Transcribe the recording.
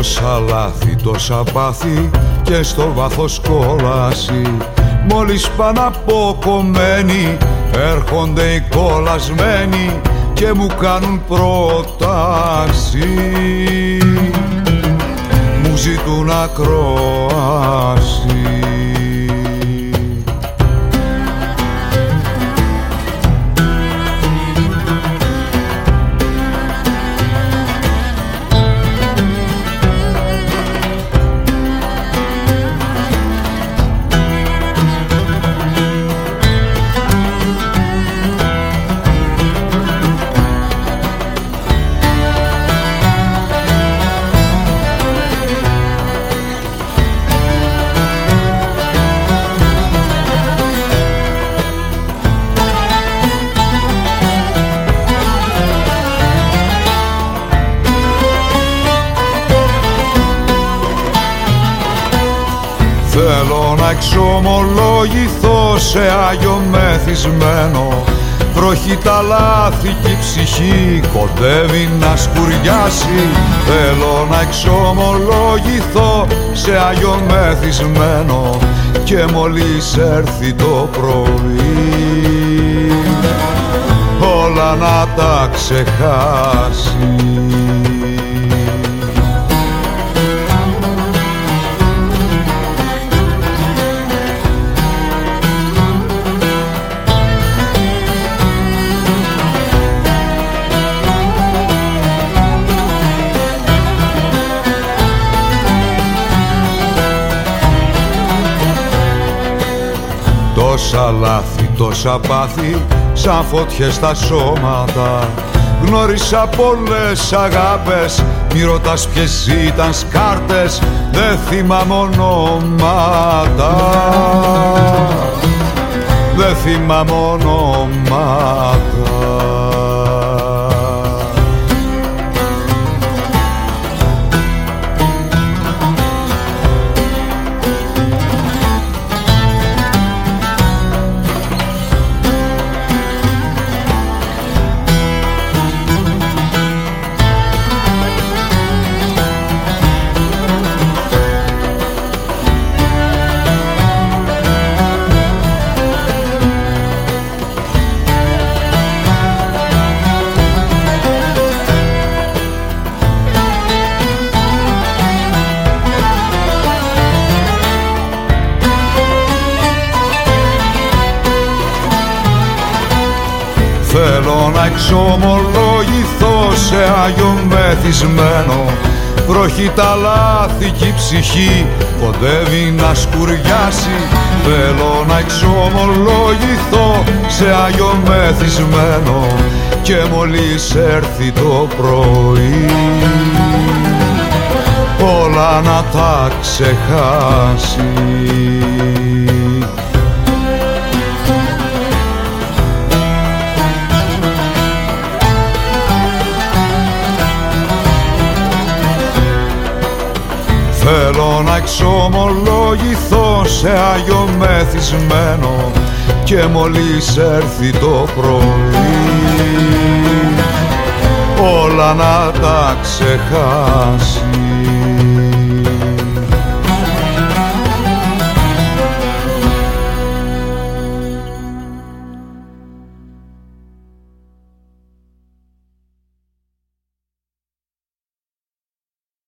Τόσα λάθη, τόσα πάθη και στο βάθος κόλαση. Μόλις πάνε αποκομμένοι έρχονται οι κολλασμένοι και μου κάνουν πρόταση, μου ζητούν ακρόαση. Θέλω να εξομολογηθώ σε Άγιο μεθυσμένο. Βροχή τα λάθη και η ψυχή κοντεύει να σκουριάσει. Θέλω να εξομολογηθώ σε Άγιο μεθυσμένο και μόλις έρθει το πρωί όλα να τα ξεχάσει. Τόσα λάθη, τόσα πάθη, σαν φωτιές στα σώματα. Γνώρισα πολλές αγάπες, μη ρωτάς ποιες ήταν σκάρτες, δεν θυμάμαι ονόματα, δεν θυμάμαι ονόματα. Θέλω να εξομολογηθώ σε Άγιο μεθυσμένο. Βροχή τα λάθη και η ψυχή κοντεύει να σκουριάσει. Θέλω να εξομολογηθώ σε Άγιο μεθυσμένο και μόλις έρθει το πρωί όλα να τα ξεχάσει. Θέλω να εξομολογηθώ σε Άγιο μεθυσμένο και μόλις έρθει το πρωί όλα να τα ξεχάσει.